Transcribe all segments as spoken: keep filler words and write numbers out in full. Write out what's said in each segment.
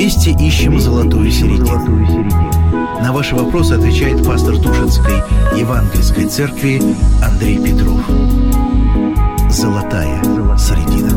Вместе ищем золотую середину. На ваши вопросы отвечает пастор Тушинской Евангельской церкви Андрей Петров. Золотая середина.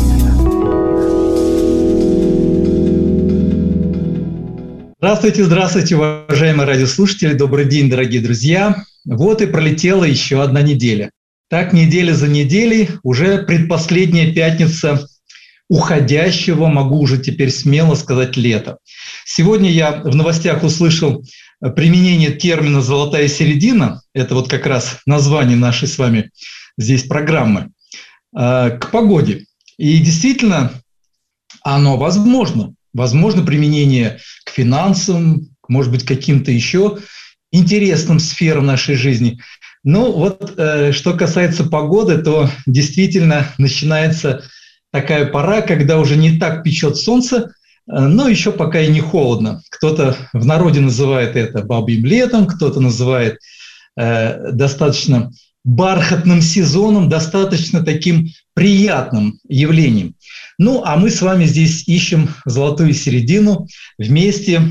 Здравствуйте, здравствуйте, уважаемые радиослушатели. Добрый день, дорогие друзья. Вот и пролетела еще одна неделя. Так, неделя за неделей, уже предпоследняя пятница уходящего, могу уже теперь смело сказать, лета. Сегодня я в новостях услышал применение термина «золотая середина». Это вот как раз название нашей с вами здесь программы. К погоде. И действительно, оно возможно. Возможно применение к финансам, может быть, к каким-то еще интересным сферам нашей жизни. Но вот э, что касается погоды, то действительно начинается такая пора, когда уже не так печет солнце, э, но еще пока и не холодно. Кто-то в народе называет это бабьим летом, кто-то называет э, достаточно бархатным сезоном, достаточно таким приятным явлением. Ну, а мы с вами здесь ищем золотую середину вместе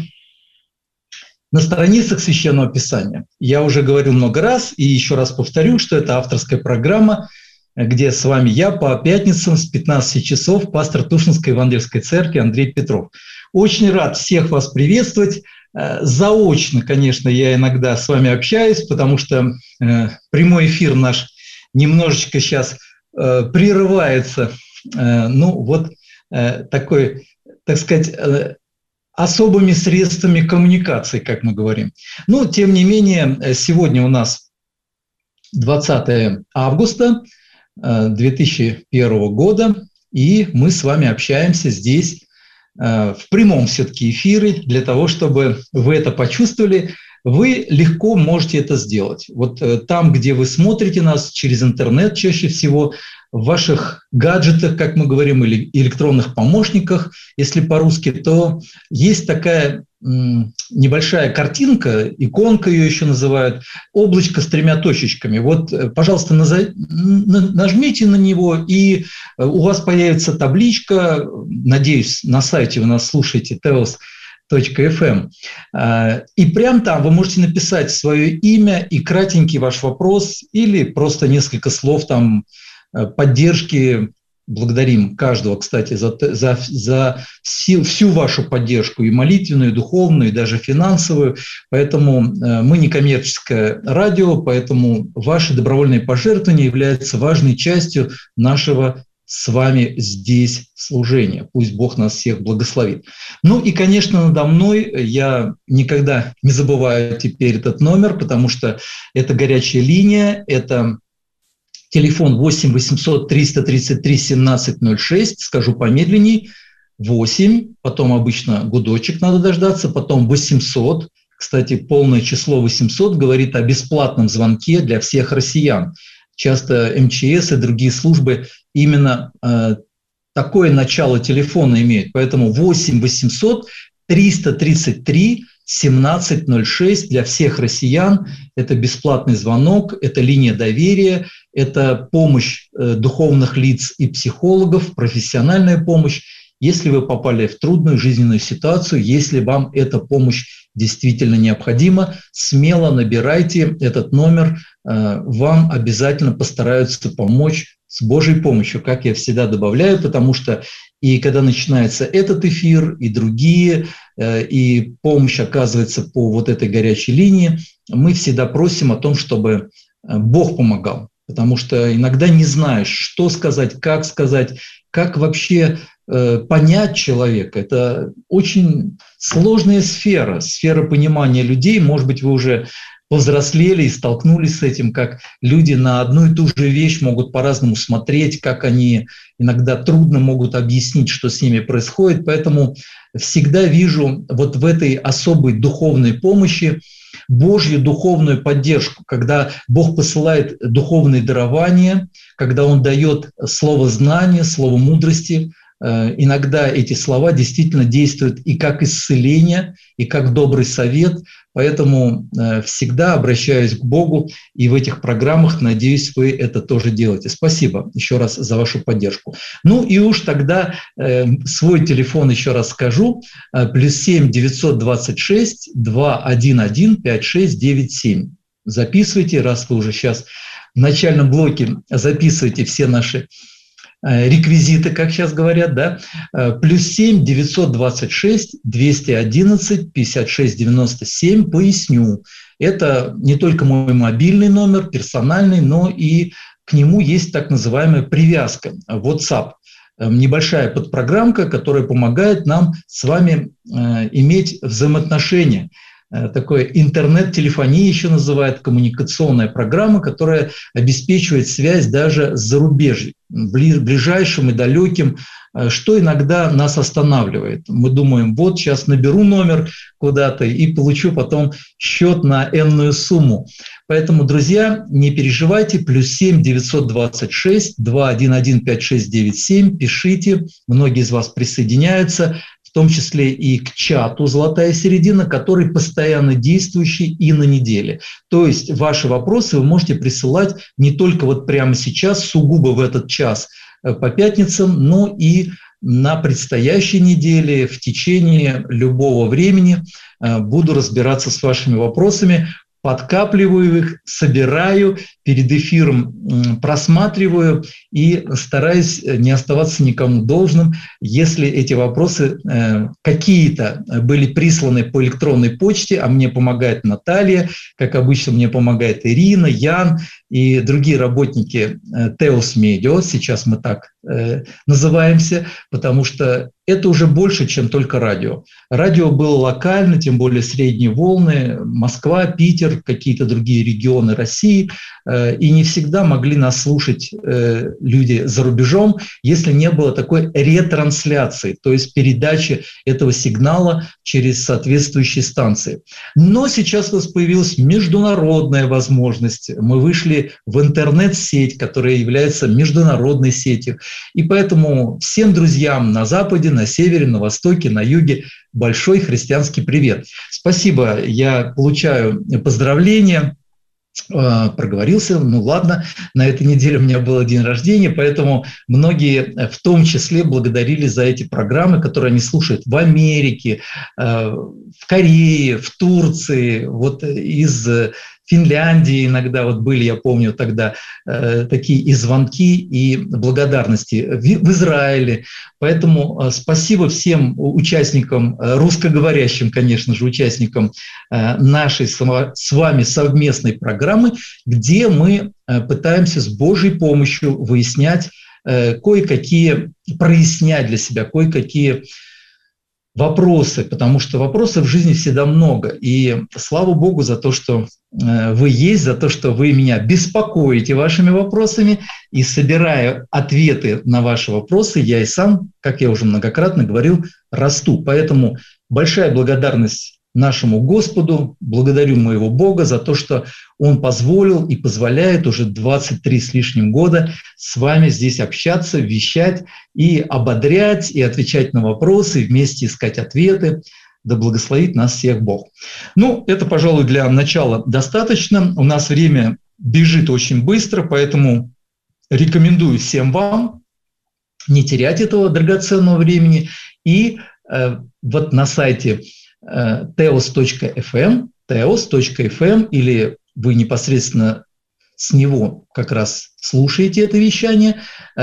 на страницах Священного Писания. Я уже говорил много раз и еще раз повторю, что это авторская программа, где с вами я по пятницам с пятнадцати часов, пастор Тушинской Евангельской церкви Андрей Петров. Очень рад всех вас приветствовать. Заочно, конечно, я иногда с вами общаюсь, потому что прямой эфир наш немножечко сейчас прерывается. Ну, вот такой, так сказать, особыми средствами коммуникации, как мы говорим. Но, тем не менее, сегодня у нас двадцатое августа две тысячи первого года, и мы с вами общаемся здесь в прямом все-таки эфире. Для того, чтобы вы это почувствовали, вы легко можете это сделать. Вот там, где вы смотрите нас через интернет чаще всего, в ваших гаджетах, как мы говорим, или электронных помощниках, если по-русски, то есть такая м, небольшая картинка, иконка ее еще называют, облачко с тремя точечками. Вот, пожалуйста, назов... нажмите на него, и у вас появится табличка, надеюсь, на сайте вы нас слушаете, теос точка эф эм. И прямо там вы можете написать свое имя и кратенький ваш вопрос, или просто несколько слов там, поддержки. Благодарим каждого, кстати, за, за, за всю, всю вашу поддержку, и молитвенную, и духовную, и даже финансовую. Поэтому мы не коммерческое радио, поэтому ваши добровольные пожертвования являются важной частью нашего с вами здесь служения. Пусть Бог нас всех благословит. Ну и, конечно, надо мной я никогда не забываю теперь этот номер, потому что это горячая линия, это телефон восемь восемьсот триста тридцать три семнадцать ноль шесть, скажу помедленней, восемь, потом обычно гудочек надо дождаться, потом восемьсот. Кстати, полное число восемьсот говорит о бесплатном звонке для всех россиян. Часто эм че эс и другие службы именно э, такое начало телефона имеют. Поэтому восемь восемьсот триста тридцать три семнадцать ноль шесть для всех россиян. Это бесплатный звонок, это линия доверия, это помощь э, духовных лиц и психологов, профессиональная помощь. Если вы попали в трудную жизненную ситуацию, если вам эта помощь действительно необходима, смело набирайте этот номер, э, вам обязательно постараются помочь с Божьей помощью, как я всегда добавляю, потому что и когда начинается этот эфир, и другие, э, и помощь оказывается по вот этой горячей линии, мы всегда просим о том, чтобы Бог помогал, потому что иногда не знаешь, что сказать, как сказать, как вообще понять человека. Это очень сложная сфера, сфера понимания людей. Может быть, вы уже повзрослели и столкнулись с этим, как люди на одну и ту же вещь могут по-разному смотреть, как они иногда трудно могут объяснить, что с ними происходит. Поэтому всегда вижу вот в этой особой духовной помощи Божью духовную поддержку, когда Бог посылает духовные дарования, когда Он дает слово знания, слово мудрости иногда эти слова действительно действуют и как исцеление, и как добрый совет. Поэтому всегда обращаюсь к Богу, и в этих программах, надеюсь, вы это тоже делаете. Спасибо еще раз за вашу поддержку. Ну и уж тогда свой телефон еще раз скажу. Плюс семь девятьсот двадцать шесть двести одиннадцать пятьдесят шесть девяносто семь. Записывайте, раз вы уже сейчас в начальном блоке записываете все наши реквизиты, как сейчас говорят, да, плюс семь девятьсот двадцать шесть двести одиннадцать пятьдесят шесть девяносто семь, поясню. Это не только мой мобильный номер, персональный, но и к нему есть так называемая привязка WhatsApp. Небольшая подпрограммка, которая помогает нам с вами иметь взаимоотношения. Такое интернет-телефония еще называют, коммуникационная программа, которая обеспечивает связь даже с зарубежьем, ближайшим и далеким, что иногда нас останавливает. Мы думаем, вот сейчас наберу номер куда-то и получу потом счет на энную сумму. Поэтому, друзья, не переживайте, плюс семь девятьсот двадцать шесть двести одиннадцать пятьдесят шесть девяносто семь, пишите, многие из вас присоединяются, в том числе и к чату «Золотая середина», который постоянно действующий и на неделе. То есть ваши вопросы вы можете присылать не только вот прямо сейчас, сугубо в этот час по пятницам, но и на предстоящей неделе, в течение любого времени буду разбираться с вашими вопросами, подкапливаю их, собираю, перед эфиром просматриваю и стараюсь не оставаться никому должным, если эти вопросы э, какие-то были присланы по электронной почте, а мне помогает Наталья, как обычно мне помогает Ирина, Ян и другие работники э, Теос Медиа, сейчас мы так э, называемся, потому что это уже больше, чем только радио. Радио было локально, тем более средние волны, Москва, Питер, какие-то другие регионы России, и не всегда могли нас слушать люди за рубежом, если не было такой ретрансляции, то есть передачи этого сигнала через соответствующие станции. Но сейчас у нас появилась международная возможность. Мы вышли в интернет-сеть, которая является международной сетью. И поэтому всем друзьям на Западе, на Севере, на Востоке, на Юге большой христианский привет. Спасибо, я получаю поздравления. Проговорился, ну ладно, на этой неделе у меня был день рождения, поэтому многие в том числе благодарили за эти программы, которые они слушают в Америке, в Корее, в Турции, вот из Финляндии иногда вот были, я помню тогда, э, такие и звонки, и благодарности в, в Израиле. Поэтому э, спасибо всем участникам, э, русскоговорящим, конечно же, участникам э, нашей с вами совместной программы, где мы э, пытаемся с Божьей помощью выяснять э, кое-какие, прояснять для себя кое-какие вопросы, потому что вопросов в жизни всегда много. И слава Богу за то, что вы есть, за то, что вы меня беспокоите вашими вопросами. И собирая ответы на ваши вопросы, я и сам, как я уже многократно говорил, расту. Поэтому большая благодарность нашему Господу, благодарю моего Бога за то, что Он позволил и позволяет уже двадцать три с лишним года с вами здесь общаться, вещать и ободрять, и отвечать на вопросы, и вместе искать ответы. Да благословит нас всех Бог. Ну, это, пожалуй, для начала достаточно. У нас время бежит очень быстро, поэтому рекомендую всем вам не терять этого драгоценного времени. И э, вот на сайте теос точка эф эм, теос точка эф эм, или вы непосредственно с него как раз слушаете это вещание,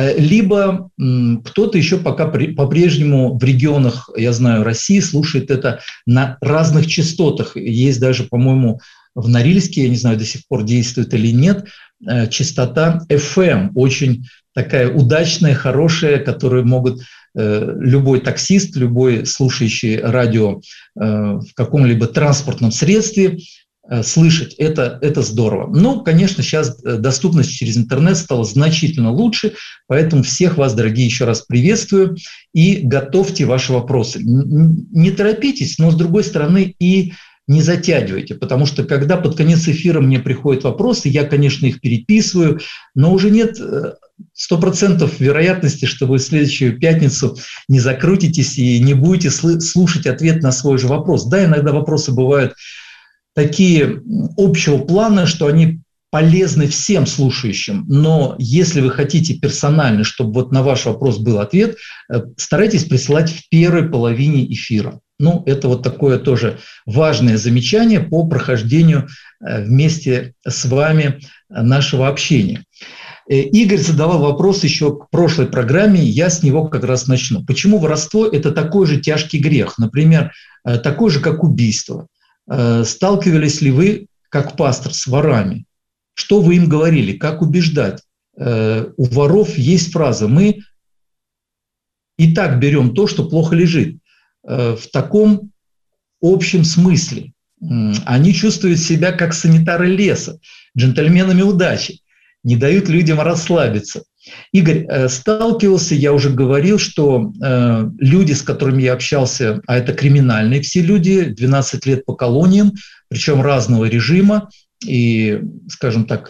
либо кто-то еще пока по-прежнему в регионах, я знаю, России слушает это на разных частотах. Есть даже, по-моему, в Норильске, я не знаю, до сих пор действует или нет, частота эф эм, очень такая удачная, хорошая, которую могут любой таксист, любой слушающий радио в каком-либо транспортном средстве слышать. Это, это здорово. Но, конечно, сейчас доступность через интернет стала значительно лучше, поэтому всех вас, дорогие, еще раз приветствую и готовьте ваши вопросы. Не торопитесь, но, с другой стороны, и не затягивайте, потому что когда под конец эфира мне приходят вопросы, я, конечно, их переписываю, но уже нет сто процентов вероятности, что вы в следующую пятницу не закрутитесь и не будете слушать ответ на свой же вопрос. Да, иногда вопросы бывают такие общего плана, что они полезны всем слушающим, но если вы хотите персонально, чтобы вот на ваш вопрос был ответ, старайтесь присылать в первой половине эфира. Ну, это вот такое тоже важное замечание по прохождению вместе с вами нашего общения. Игорь задавал вопрос еще к прошлой программе, я с него как раз начну. Почему воровство – это такой же тяжкий грех, например, такой же, как убийство? Сталкивались ли вы, как пастор, с ворами? Что вы им говорили? Как убеждать? У воров есть фраза: мы и так берем то, что плохо лежит. В таком общем смысле. Они чувствуют себя как санитары леса, джентльменами удачи, не дают людям расслабиться. Игорь, сталкивался, я уже говорил, что люди, с которыми я общался, а это криминальные все люди, двенадцать лет по колониям, причем разного режима, и, скажем так,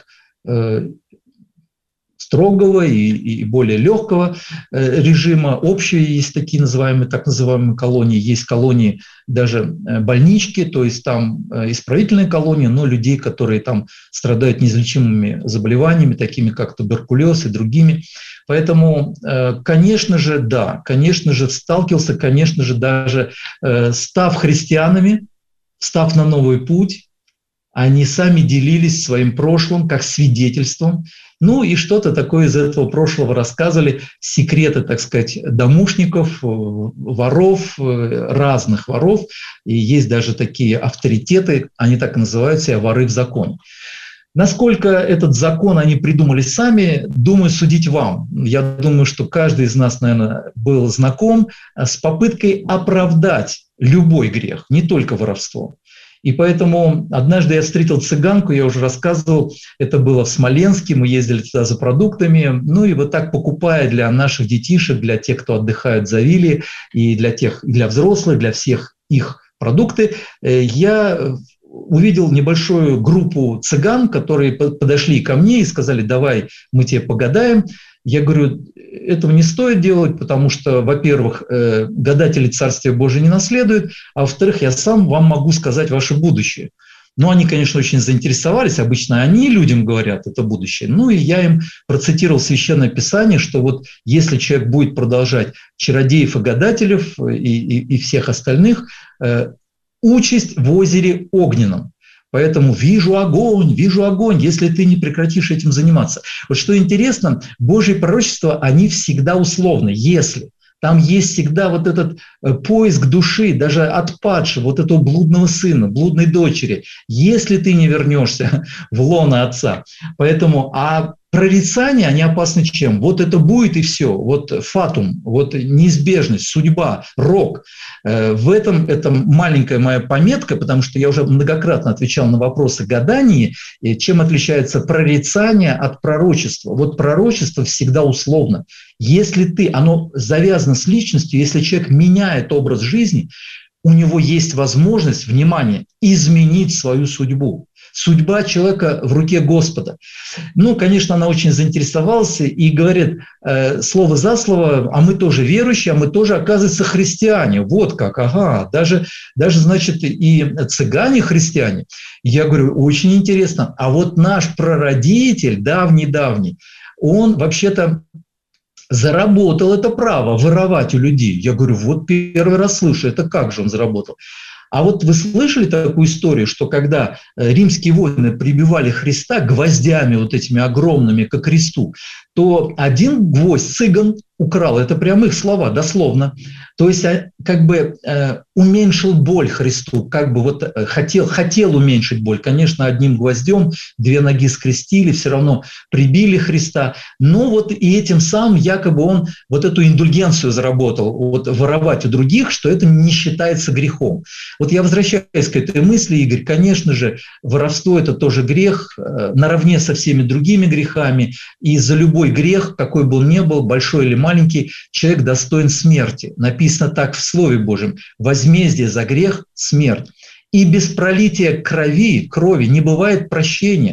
строгого и, и более легкого режима. Общие есть такие называемые, так называемые колонии. Есть колонии даже больнички, то есть там исправительные колонии, но людей, которые там страдают неизлечимыми заболеваниями, такими как туберкулез и другими. Поэтому, конечно же, да, конечно же, сталкивался, конечно же, даже став христианами, став на новый путь, они сами делились своим прошлым как свидетельством, ну и что-то такое из этого прошлого рассказывали, секреты, так сказать, домушников, воров, разных воров. И есть даже такие авторитеты, они так и называют себя воры в законе. Насколько этот закон они придумали сами, думаю, судить вам. Я думаю, что каждый из нас, наверное, был знаком с попыткой оправдать любой грех, не только воровство. И поэтому однажды я встретил цыганку, я уже рассказывал, это было в Смоленске, мы ездили туда за продуктами, ну и вот так, покупая для наших детишек, для тех, кто отдыхает за Вилли, и для тех, и для взрослых, для всех их продукты, я увидел небольшую группу цыган, которые подошли ко мне и сказали: давай мы тебе погадаем. Я говорю, этого не стоит делать, потому что, во-первых, гадатели Царствия Божия не наследуют, а во-вторых, я сам вам могу сказать ваше будущее. Ну, они, конечно, очень заинтересовались, обычно они людям говорят это будущее. Ну, и я им процитировал Священное Писание, что вот если человек будет продолжать чародеев и гадателев и, и, и всех остальных, э, участь в озере огненном. Поэтому вижу огонь, вижу огонь, если ты не прекратишь этим заниматься. Вот что интересно, Божьи пророчества, они всегда условны, если. Там есть всегда вот этот поиск души, даже от падшего, вот этого блудного сына, блудной дочери, если ты не вернешься в лоно отца. Поэтому, а прорицания, они опасны чем? Вот это будет и все, вот фатум, вот неизбежность, судьба, рок. В этом это маленькая моя пометка, потому что я уже многократно отвечал на вопросы гадания, чем отличается прорицание от пророчества. Вот пророчество всегда условно. Если ты, оно завязано с личностью, если человек меняет образ жизни, у него есть возможность, внимание, изменить свою судьбу. Судьба человека в руке Господа. Ну, конечно, она очень заинтересовалась и говорит э, слово за слово: а мы тоже верующие, а мы тоже, оказывается, христиане. Вот как, ага, даже, даже значит, и цыгане христиане. Я говорю, очень интересно. А вот наш прародитель, давний-давний, он вообще-то заработал это право воровать у людей. Я говорю, вот первый раз слышу, это как же он заработал? А вот вы слышали такую историю, что когда римские воины прибивали Христа гвоздями вот этими огромными к кресту, то один гвоздь цыган украл, это прям их слова, дословно. То есть как бы э, уменьшил боль Христу, как бы вот хотел, хотел уменьшить боль. Конечно, одним гвоздем две ноги скрестили, все равно прибили Христа. Но вот и этим самым якобы он вот эту индульгенцию заработал, вот воровать у других, что это не считается грехом. Вот я возвращаюсь к этой мысли, Игорь, конечно же, воровство – это тоже грех, э, наравне со всеми другими грехами, и за любой грех, какой бы он ни был, большой или маленький, человек достоин смерти. Написано так в Слове Божьем: возмездие за грех – смерть. И без пролития крови, крови не бывает прощения.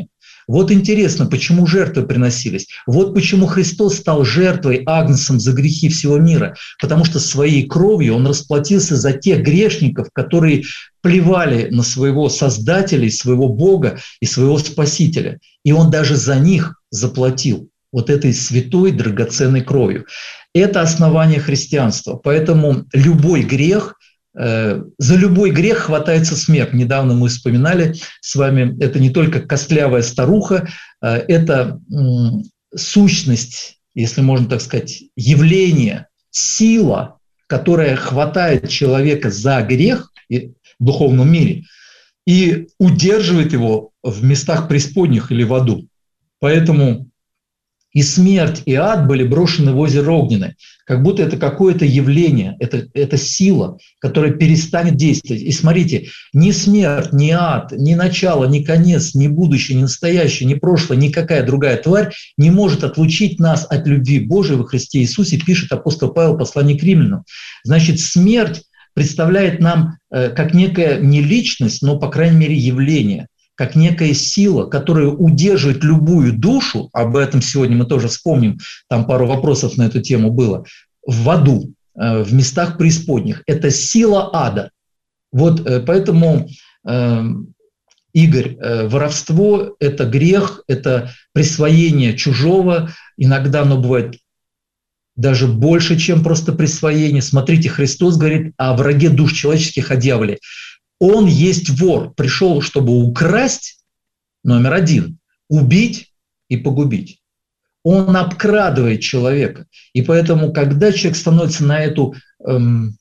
Вот интересно, почему жертвы приносились. Вот почему Христос стал жертвой, агнцем за грехи всего мира. Потому что своей кровью Он расплатился за тех грешников, которые плевали на своего Создателя, своего Бога и своего Спасителя. И Он даже за них заплатил вот этой святой драгоценной кровью. Это основание христианства. Поэтому любой грех, э, за любой грех хватается смерть. Недавно мы вспоминали с вами, это не только костлявая старуха, э, это э, сущность, если можно так сказать, явление, сила, которая хватает человека за грех в духовном мире и удерживает его в местах преисподних или в аду. Поэтому и смерть, и ад были брошены в озеро Огненное, как будто это какое-то явление, это, это сила, которая перестанет действовать. И смотрите, ни смерть, ни ад, ни начало, ни конец, ни будущее, ни настоящее, ни прошлое, никакая другая тварь не может отлучить нас от любви Божией во Христе Иисусе, пишет апостол Павел в послании к Римлянам. Значит, смерть представляет нам э, как некая не личность, но, по крайней мере, явление, как некая сила, которая удерживает любую душу, об этом сегодня мы тоже вспомним, там пару вопросов на эту тему было, в аду, в местах преисподних. Это сила ада. Вот поэтому, Игорь, воровство – это грех, это присвоение чужого, иногда оно бывает даже больше, чем просто присвоение. Смотрите, Христос говорит о враге душ человеческих, о дьяволе. Он есть вор, пришел, чтобы украсть, номер один, убить и погубить. Он обкрадывает человека. И поэтому, когда человек становится на эту эм,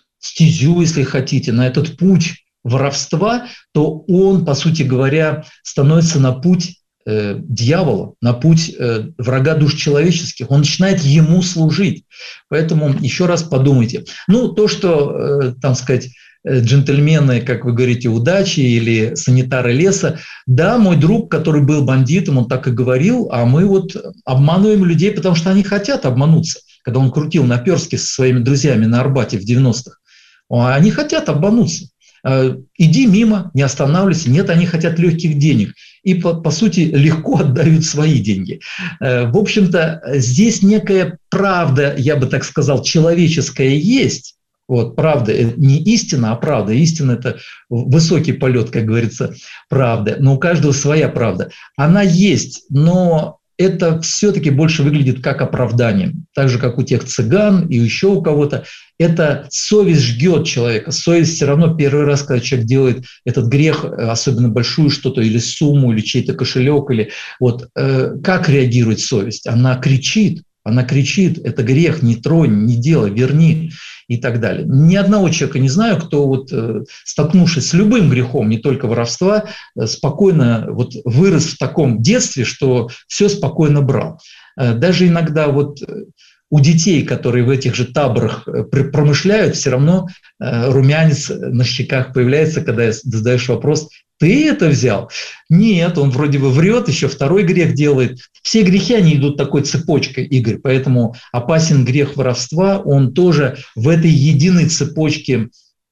стезю, если хотите, на этот путь воровства, то он, по сути говоря, становится на путь э, дьявола, на путь э, врага душ человеческих. Он начинает ему служить. Поэтому еще раз подумайте. Ну, то, что, э, там сказать, джентльмены, как вы говорите, удачи или санитары леса. Да, мой друг, который был бандитом, он так и говорил, а мы вот обманываем людей, потому что они хотят обмануться. Когда он крутил наперстки со своими друзьями на Арбате в девяностых, они хотят обмануться. Иди мимо, не останавливайся. Нет, они хотят легких денег. И, по, по сути, легко отдают свои деньги. В общем-то, здесь некая правда, я бы так сказал, человеческая есть. Вот, правда, не истина, а правда. Истина – это высокий полет, как говорится, правда. Но у каждого своя правда. Она есть, но это все-таки больше выглядит как оправдание. Так же, как у тех цыган и еще у кого-то. Это совесть жгет человека. Совесть все равно первый раз, когда человек делает этот грех, особенно большую что-то, или сумму, или чей-то кошелек, или вот, э, как реагирует совесть? Она кричит. Она кричит, это грех, не тронь, не делай, верни и так далее. Ни одного человека не знаю, кто, вот, столкнувшись с любым грехом, не только воровства, спокойно вот, вырос в таком детстве, что все спокойно брал. Даже иногда вот у детей, которые в этих же таборах промышляют, все равно румянец на щеках появляется, когда задаешь вопрос: ты это взял? Нет, он вроде бы врет, еще второй грех делает. Все грехи, они идут такой цепочкой, Игорь, поэтому опасен грех воровства, он тоже в этой единой цепочке,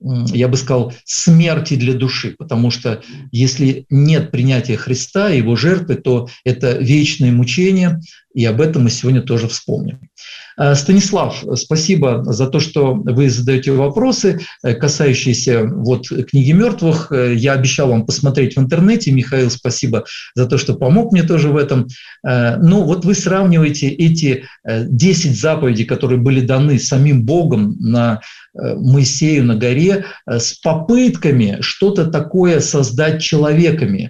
я бы сказал, смерти для души, потому что если нет принятия Христа, Его жертвы, то это вечное мучение, и об этом мы сегодня тоже вспомним. Станислав, спасибо за то, что вы задаете вопросы, касающиеся вот книги мертвых. Я обещал вам посмотреть в интернете. Михаил, спасибо за то, что помог мне тоже в этом. Ну вот вы сравниваете эти десять заповедей, которые были даны самим Богом на Моисею на горе, с попытками что-то такое создать человеками.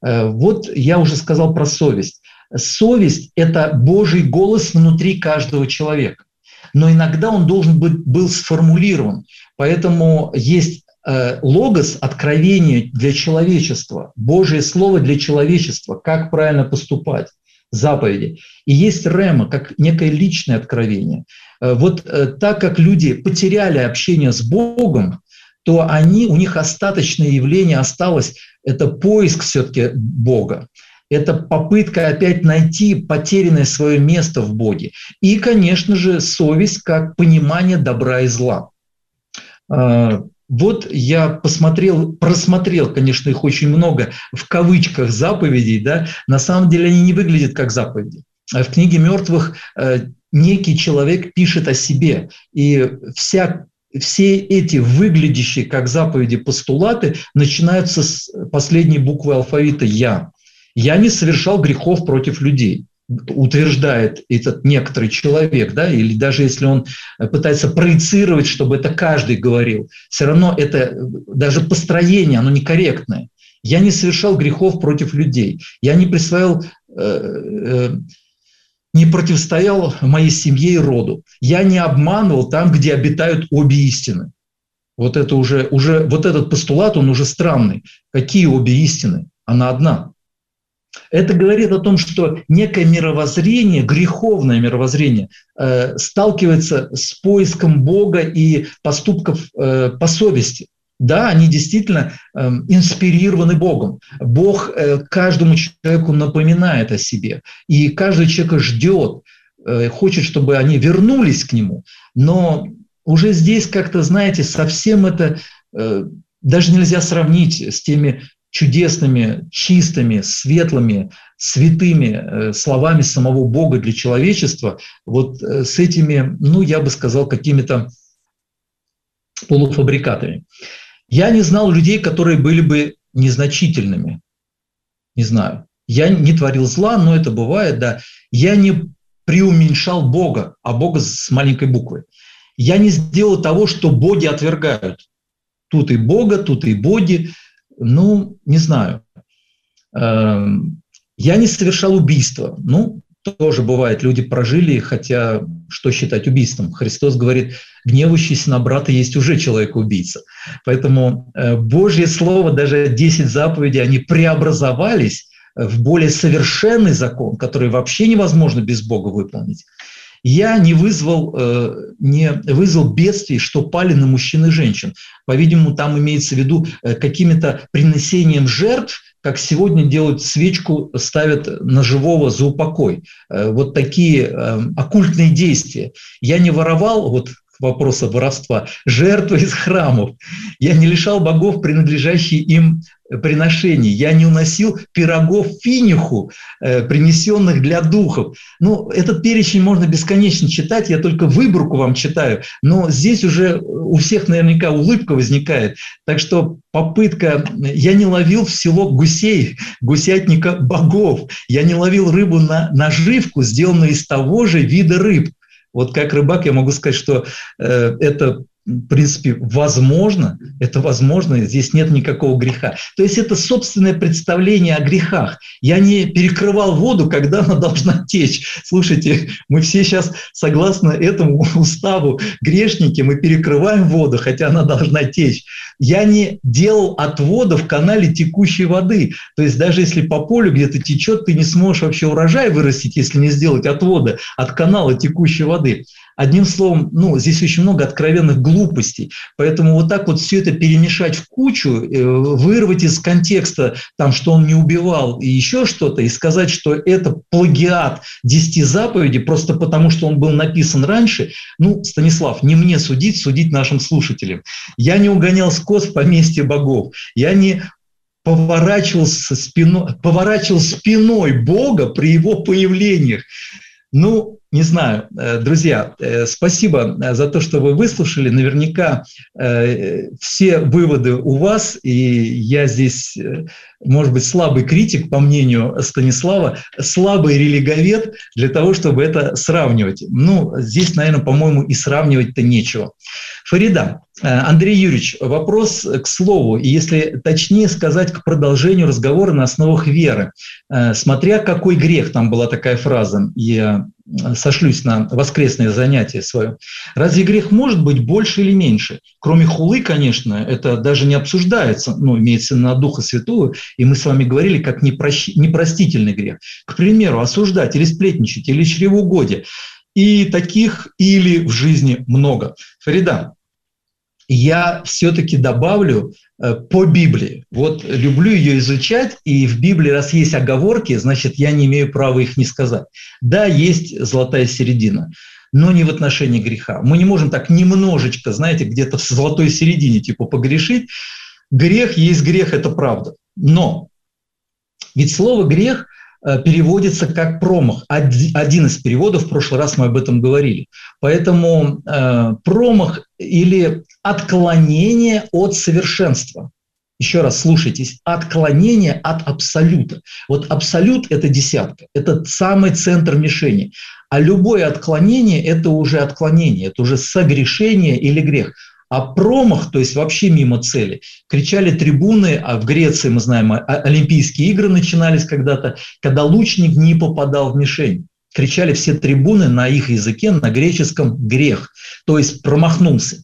Вот я уже сказал про совесть. Совесть – это Божий голос внутри каждого человека. Но иногда он должен быть был сформулирован. Поэтому есть э, логос, откровение для человечества, Божье Слово для человечества, как правильно поступать, заповеди. И есть рема, как некое личное откровение. Э, вот э, так как люди потеряли общение с Богом, то они, у них остаточное явление осталось – это поиск все-таки Бога. Это попытка опять найти потерянное свое место в Боге. И, конечно же, совесть как понимание добра и зла. вот я посмотрел, просмотрел, конечно, их очень много, в кавычках заповедей, да, на самом деле они не выглядят как заповеди. В книге мертвых э, некий человек пишет о себе, и вся, все эти выглядящие как заповеди постулаты начинаются с последней буквы алфавита «Я». «Я не совершал грехов против людей», утверждает этот некоторый человек, да, или даже если он пытается проецировать, чтобы это каждый говорил, все равно это даже построение, оно некорректное. «Я не совершал грехов против людей», «Я не присвоил, э, э, не противостоял моей семье и роду», «Я не обманывал там, где обитают обе истины». Вот это уже, уже, вот этот постулат, он уже странный. Какие обе истины? Она одна. Это говорит о том, что некое мировоззрение, греховное мировоззрение, э, сталкивается с поиском Бога и поступков э, по совести. Да, они действительно э, инспирированы Богом. Бог э, каждому человеку напоминает о себе, и каждый человек ждет, э, хочет, чтобы они вернулись к Нему. Но уже здесь как-то, знаете, совсем это э, даже нельзя сравнить с теми чудесными, чистыми, светлыми, святыми э, словами самого Бога для человечества, вот э, с этими, ну, я бы сказал, какими-то полуфабрикатами. Я не знал людей, которые были бы незначительными. Не знаю. Я не творил зла, но это бывает, да. Я не преуменьшал Бога, а Бога с маленькой буквы. Я не сделал того, что боги отвергают. Тут и Бога, тут и боги. Ну, не знаю. Я не совершал убийства. Ну, тоже бывает, люди прожили, хотя что считать убийством? Христос говорит, гневающийся на брата есть уже человек-убийца. Поэтому Божье Слово, даже десять заповедей, они преобразовались в более совершенный закон, который вообще невозможно без Бога выполнить. Я не вызвал, не вызвал бедствий, что пали на мужчин и женщин. По-видимому, там имеется в виду каким-то принесением жертв, как сегодня делают свечку, ставят на живого за упокой. Вот такие оккультные действия. Я не воровал, вот к вопросу воровства, жертвы из храмов. Я не лишал богов принадлежащие им приношений. Я не уносил пирогов финиху, э, принесенных для духов. Ну, этот перечень можно бесконечно читать, я только выборку вам читаю, но здесь уже у всех наверняка улыбка возникает. Так что попытка... Я не ловил в село гусей, гусятника богов. Я не ловил рыбу на наживку, сделанную из того же вида рыб. Вот как рыбак я могу сказать, что э, это... в принципе, возможно, это возможно, здесь нет никакого греха. То есть это собственное представление о грехах. Я не перекрывал воду, когда она должна течь. Слушайте, мы все сейчас, согласно этому уставу, грешники, мы перекрываем воду, хотя она должна течь. Я не делал отвода в канале текущей воды. То есть даже если по полю где-то течет, ты не сможешь вообще урожай вырастить, если не сделать отвода от канала текущей воды. Одним словом, ну, здесь очень много откровенных глупостей. Поэтому вот так вот все это перемешать в кучу, вырвать из контекста, там, что он не убивал и еще что-то, и сказать, что это плагиат десяти заповедей, просто потому что он был написан раньше, ну, Станислав, не мне судить, судить нашим слушателям. Я не угонял скот в поместье богов. Я не поворачивал спиной, поворачивал спиной Бога при его появлениях. Ну, не знаю, друзья, спасибо за то, что вы выслушали. Наверняка все выводы у вас, и я здесь, может быть, слабый критик, по мнению Станислава, слабый религовед для того, чтобы это сравнивать. Ну, здесь, наверное, по-моему, и сравнивать-то нечего. Фарида, Андрей Юрьевич, вопрос к слову, и если точнее сказать, к продолжению разговора на основах веры. Смотря какой грех, там была такая фраза, я сошлюсь на воскресное занятие свое. Разве грех может быть больше или меньше? Кроме хулы, конечно, это даже не обсуждается, ну, имеется на Духа Святого, и мы с вами говорили, как непрощ... непростительный грех. К примеру, осуждать или сплетничать, или чревоугодие. И таких или в жизни много. Фарида, я все-таки добавлю э, по Библии. Вот люблю ее изучать, и в Библии, раз есть оговорки, значит, я не имею права их не сказать. Да, есть золотая середина. но не в отношении греха. Мы не можем так немножечко, знаете, где-то в золотой середине типа погрешить. Грех есть грех, это правда. Но ведь слово «грех» переводится как промах. Один из переводов, в прошлый раз мы об этом говорили. Поэтому э, промах или отклонение от совершенства. Еще раз слушайтесь, отклонение от абсолюта. Вот абсолют – это десятка, это самый центр мишени. А любое отклонение – это уже отклонение, это уже согрешение или грех. А промах, то есть вообще мимо цели, кричали трибуны, а в Греции, мы знаем, Олимпийские игры начинались когда-то, когда лучник не попадал в мишень. Кричали все трибуны на их языке, на греческом «грех», то есть промахнулся.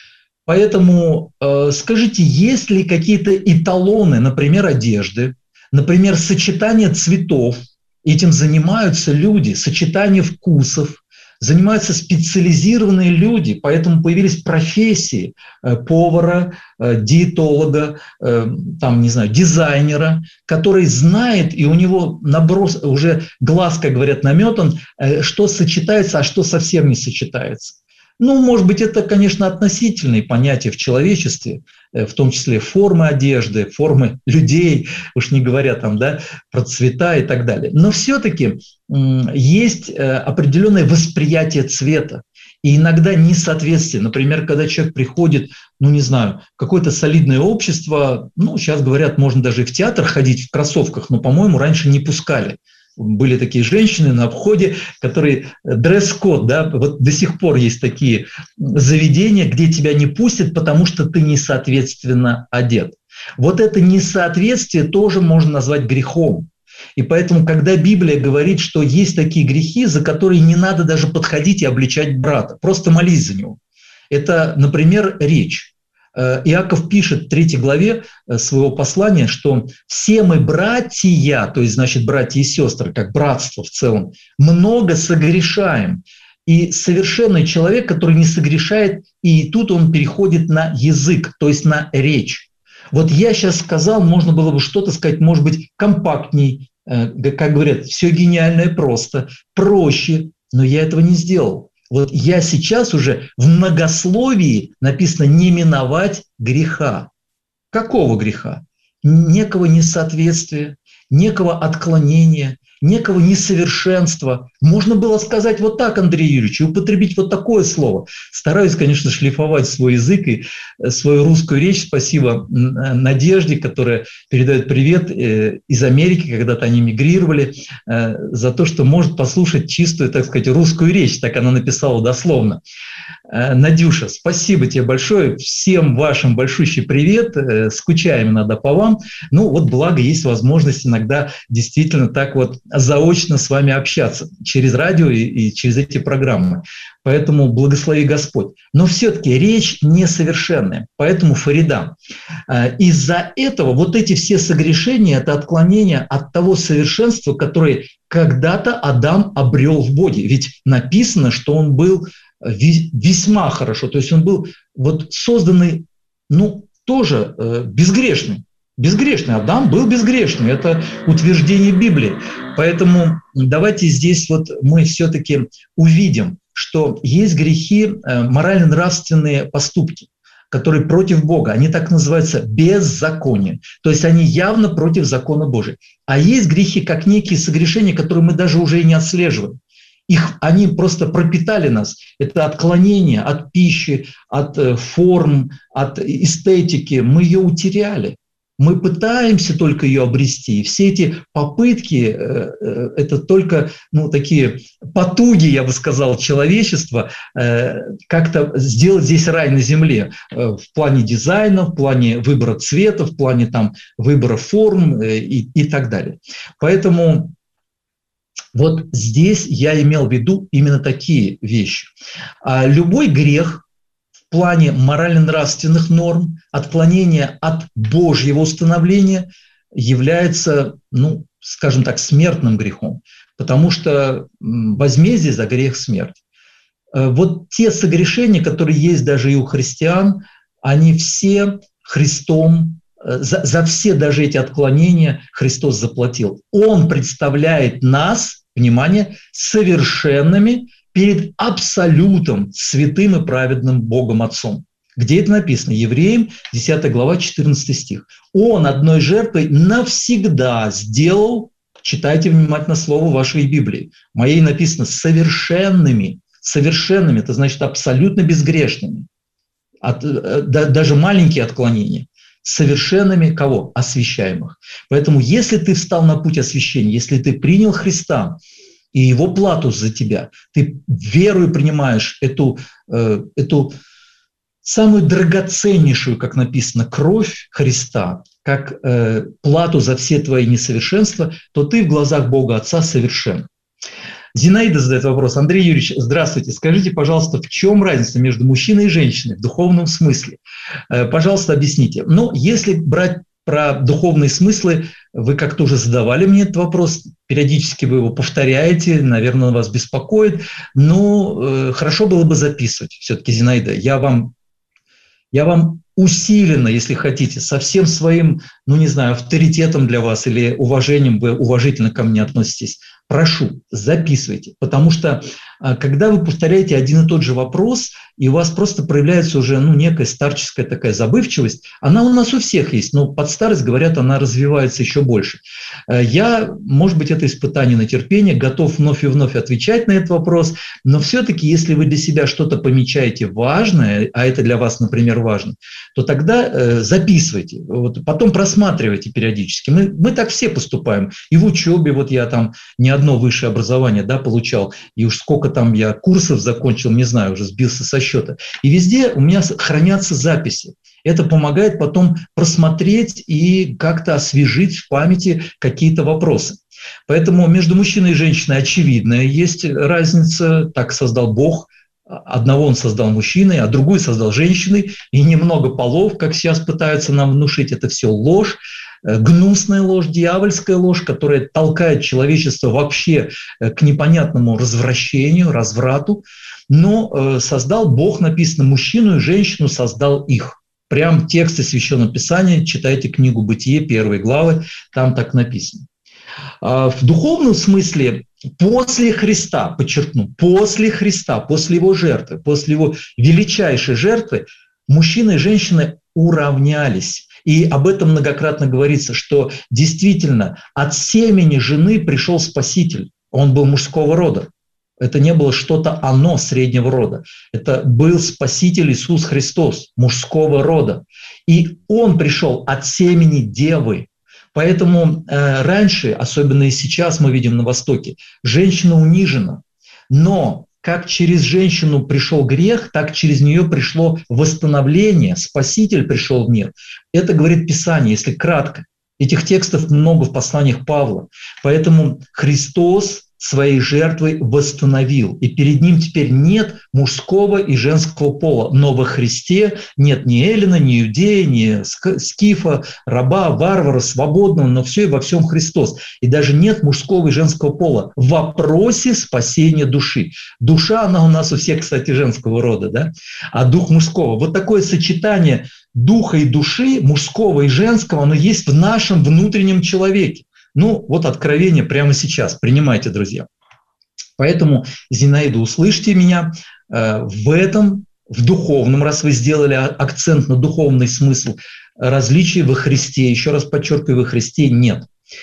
Поэтому э, скажите, есть ли какие-то эталоны, например, одежды, например, сочетание цветов, этим занимаются люди, сочетание вкусов, занимаются специализированные люди, поэтому появились профессии э, повара, э, диетолога, э, там, не знаю, дизайнера, который знает, и у него наброс, уже глаз, как говорят, наметан, э, что сочетается, а что совсем не сочетается. Ну, может быть, это, конечно, относительные понятия в человечестве, в том числе формы одежды, формы людей, уж не говоря там, да, про цвета и так далее. Но все-таки есть определенное восприятие цвета и иногда несоответствие. Например, когда человек приходит, ну, не знаю, в какое-то солидное общество, ну, сейчас говорят, можно даже и в театр ходить в кроссовках, но, по-моему, раньше не пускали. Были такие женщины на обходе, которые дресс-код, да, вот до сих пор есть такие заведения, где тебя не пустят, потому что ты несоответственно одет. Вот это несоответствие тоже можно назвать грехом. И поэтому, когда Библия говорит, что есть такие грехи, за которые не надо даже подходить и обличать брата, просто молись за него. Это, например, речь. Иаков пишет в третьей главе своего послания, что все мы братья, то есть, значит, братья и сестры, как братство в целом, много согрешаем. И совершенный человек, который не согрешает, и тут он переходит на язык, то есть на речь. Вот я сейчас сказал, можно было бы что-то сказать, может быть, компактней, как говорят, все гениальное просто, проще, но я этого не сделал. Вот я сейчас уже в многословии написано «не миновать греха». Какого греха? Некого несоответствия, некого отклонения, некого несовершенства. Можно было сказать вот так, Андрей Юрьевич, и употребить вот такое слово. Стараюсь, конечно, шлифовать свой язык и свою русскую речь. Спасибо Надежде, которая передает привет из Америки, когда-то они мигрировали, за то, что может послушать чистую, так сказать, русскую речь. Так она написала дословно. Надюша, спасибо тебе большое. Всем вашим большущий привет. Скучаем иногда по вам. Ну вот благо есть возможность иногда действительно так вот заочно с вами общаться через радио и, и через эти программы. Поэтому благослови Господь. Но все-таки речь несовершенная, поэтому Фарида. Из-за этого вот эти все согрешения – это отклонение от того совершенства, которое когда-то Адам обрел в Боге. Ведь написано, что он был весьма хорошо, то есть он был вот созданный, ну, тоже э, безгрешный. Безгрешный. Адам был безгрешный. Это утверждение Библии. Поэтому давайте здесь вот мы все-таки увидим, что есть грехи, э, морально-нравственные поступки, которые против Бога. Они так называются беззаконие. То есть они явно против закона Божия. А есть грехи, как некие согрешения, которые мы даже уже и не отслеживаем. Их, они просто пропитали нас. Это отклонение от пищи, от э, форм, от эстетики. Мы ее утеряли. Мы пытаемся только ее обрести. И все эти попытки э, э, – это только ну, такие потуги, я бы сказал, человечества, э, как-то сделать здесь рай на земле э, в плане дизайна, в плане выбора цвета, в плане там, выбора форм э, и, и так далее. Поэтому вот здесь я имел в виду именно такие вещи. А любой грех в плане морально-нравственных норм, отклонения от Божьего установления является, ну, скажем так, смертным грехом, потому что возмездие за грех – смерть. Вот те согрешения, которые есть даже и у христиан, они все Христом, за, за все даже эти отклонения Христос заплатил. Он представляет нас, внимание, совершенными перед абсолютом святым и праведным Богом Отцом. Где это написано? Евреям, десятая глава, четырнадцатый стих. Он одной жертвой навсегда сделал, читайте внимательно слово вашей Библии, моей написано совершенными, совершенными, это значит абсолютно безгрешными, от, да, даже маленькие отклонения, совершенными кого? Освящаемых. Поэтому если ты встал на путь освящения, если ты принял Христа и Его плату за тебя, ты верою принимаешь эту, э, эту самую драгоценнейшую, как написано, кровь Христа, как э, плату за все твои несовершенства, то ты в глазах Бога Отца совершен. Зинаида задает вопрос. Андрей Юрьевич, здравствуйте. Скажите, пожалуйста, в чем разница между мужчиной и женщиной в духовном смысле? Э, пожалуйста, объясните. Ну, если брать про духовные смыслы, вы как-то уже задавали мне этот вопрос, периодически вы его повторяете, наверное, он вас беспокоит, но э, хорошо было бы записывать. Все-таки, Зинаида, я вам Я вам усиленно, если хотите, со всем своим, ну не знаю, авторитетом для вас или уважением, вы уважительно ко мне относитесь, прошу, записывайте. Потому что когда вы повторяете один и тот же вопрос, и у вас просто проявляется уже ну, некая старческая такая забывчивость, она у нас у всех есть, но под старость, говорят, она развивается еще больше. Я, может быть, это испытание на терпение, готов вновь и вновь отвечать на этот вопрос, но все-таки, если вы для себя что-то помечаете важное, а это для вас, например, важно, то тогда э, записывайте, вот, потом просматривайте периодически. Мы, мы так все поступаем. И в учебе, вот я там не одно высшее образование да, получал, и уж сколько там я курсов закончил, не знаю, уже сбился со счета. И везде у меня хранятся записи. Это помогает потом просмотреть и как-то освежить в памяти какие-то вопросы. Поэтому между мужчиной и женщиной очевидная есть разница, так создал Бог. Одного он создал мужчиной, а другую создал женщиной. И немного полов, как сейчас пытаются нам внушить, это все ложь, гнусная ложь, дьявольская ложь, которая толкает человечество вообще к непонятному развращению, разврату. Но создал Бог, написано, мужчину и женщину создал их. Прям тексты Священного Писания, читайте книгу «Бытие», первые главы, там так написано. В духовном смысле после Христа, подчеркну, после Христа, после Его жертвы, после Его величайшей жертвы, мужчина и женщина уравнялись. И об этом многократно говорится, что действительно от семени жены пришел Спаситель. Он был мужского рода. Это не было что-то оно среднего рода. Это был Спаситель Иисус Христос, мужского рода. И Он пришел от семени Девы. Поэтому э, раньше, особенно и сейчас мы видим на Востоке, женщина унижена. Но как через женщину пришел грех, так через нее пришло восстановление, Спаситель пришел в мир. Это говорит Писание, если кратко. Этих текстов много в посланиях Павла. Поэтому Христос своей жертвой восстановил. И перед Ним теперь нет мужского и женского пола. Но во Христе нет ни эллина, ни иудея, ни скифа, раба, варвара, свободного, но все и во всем Христос. И даже нет мужского и женского пола в вопросе спасения души. Душа, она у нас у всех, кстати, женского рода, да? А дух мужского. Вот такое сочетание духа и души, мужского и женского, оно есть в нашем внутреннем человеке. Ну, вот откровение прямо сейчас. Принимайте, друзья. Поэтому, Зинаида, услышьте меня в этом, в духовном, раз вы сделали акцент на духовный смысл, различий во Христе, еще раз подчеркиваю, во Христе нет.